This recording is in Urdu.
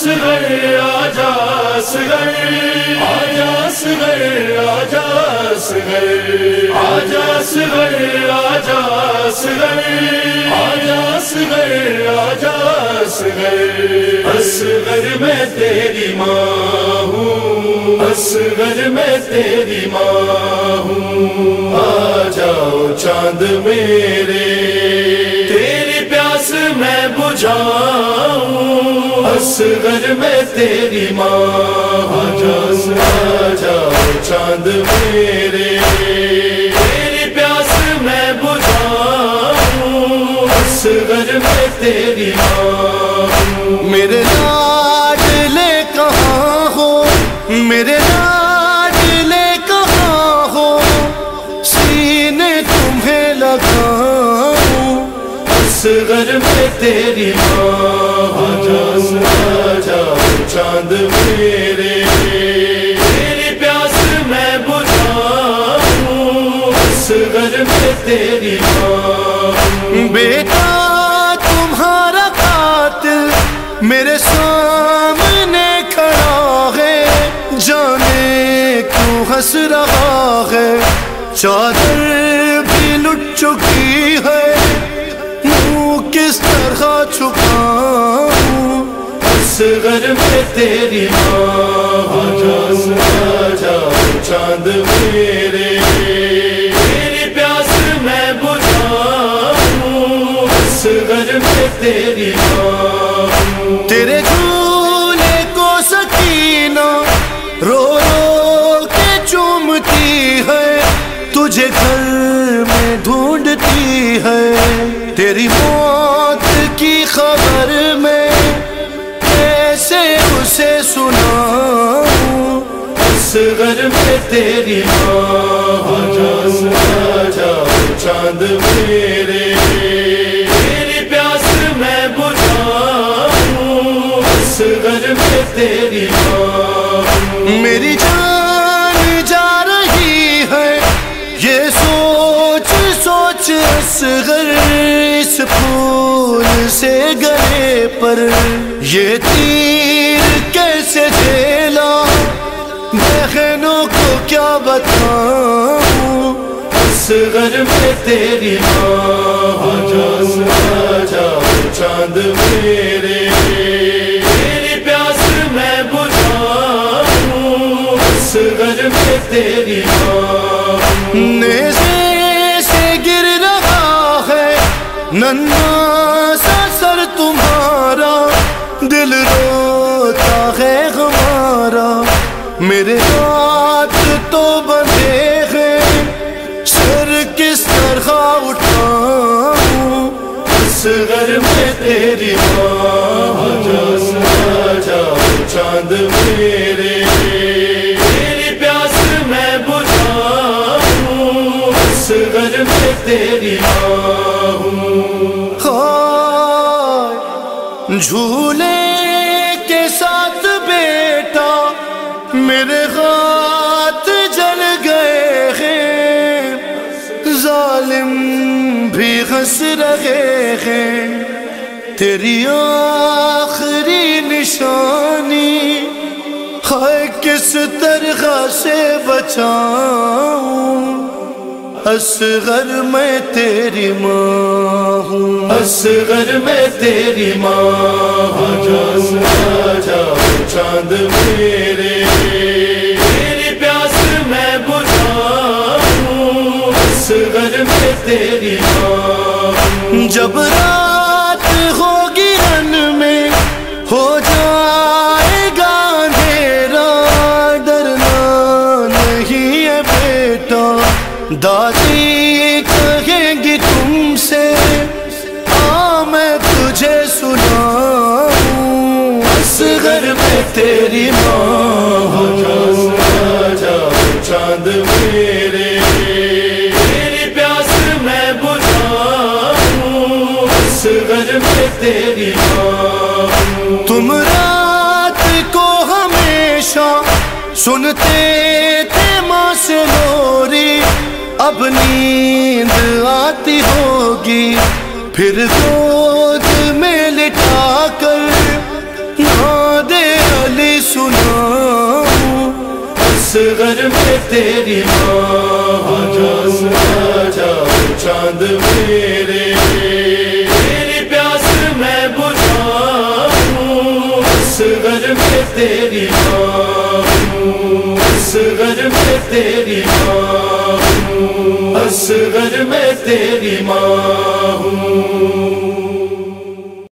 اصغر آجا اصغر آجا اصغر آجا اصغر آجا اصغر آجا اصغر آجا اصغر آجا اصغر اصغر میں تیری ماں ہوں اصغر میں تیری ماں ہوں آ جاؤ چاند میرے تیری پیاس میں بجھاؤں اصغر میں تیری ماں آ جاؤ چاند میرے تیری پیاس میں بجھاؤں اصغر میں تیری ماں میرے لاڈلے کہاں ہو میرے لاڈلے کہاں ہو سینے تمہیں لگاؤں اصغر میں تیری ماں آ جاؤ چاند میرے تیری پیاس میں بجھاؤں اصغر میں تیری ماں بیٹا تمہارا قاتل میرے سامنے کھڑا ہے جانے کیوں ہنس رہا ہے چادر بھی لٹ چکی ہے منہ کس طرح چھپاؤں اصغر میں تیری ماں آ جاؤ چاند میرے تیری پیاس میں بجھاؤں اصغر میں تیری ماں تیرے جھولے کو سکینہ رو رو کے چومتی ہے تجھے گھر میں ڈھونڈتی ہے تیری موت کی خبر میں کیسے اسے سناؤں اصغر میں تیری ماں آ جاؤ چاند میرے تیری پیاس میں بجھاؤں اصغر میں تیری ماں میری جان جا رہی ہے یہ سوچ سوچ اصغر اس پھول سے گلے پر یہ تیر کیسے جھیلا بہنوں کو کیا بتاؤں اصغر میں تیری ماں آ جاؤ چاند میرے تیری پیاس میں بجھاؤں اصغر میں تیری ماں نیزے سے گر رہا ہے ننھا سا سر تمہارا دل روتا ہے ہمارا میرے ہاتھ تو بندھے ہیں سر کس طرح اٹھاؤں اصغر میں تیری ماں آ جاؤ چاند میرے تیری پیاس میں بجھاؤں اصغر میں تیری ماں جھولے کے ساتھ بیٹا میرے ہاتھ جل گئے ہیں ظالم بھی ہنس رہے ہیں تیری آخری نشانی ہے کس طرح سے بچاؤں اصغر میں تیری ماں ہوں اصغر میں تیری ماں آ جاؤ چاند میرے تیری پیاس میں بجھاؤں اصغر میں تیری ماں جب رات ہوگی رن میں ہو جائے گا اندھیرا ڈرنا نہیں ہے بیٹا دادی کہیں گی تم سے آ میں تجھے سناؤں اصغر میں تیری ماں آ جاؤ چاند میرے تیری پیاس میں بجھاؤں اصغر میں تیری ماں تم رات کو ہمیشہ سنتے تھے ماں سے لوری اب نیند آتی ہوگی پھر گود میں لٹا کر نہ اصغر میں تیری ماں آجا چاند میرے تیری پیاس میں بجھاؤں اصغر میں تیری ماں اصغر میں تیری ماں اصغر میں تیری ماں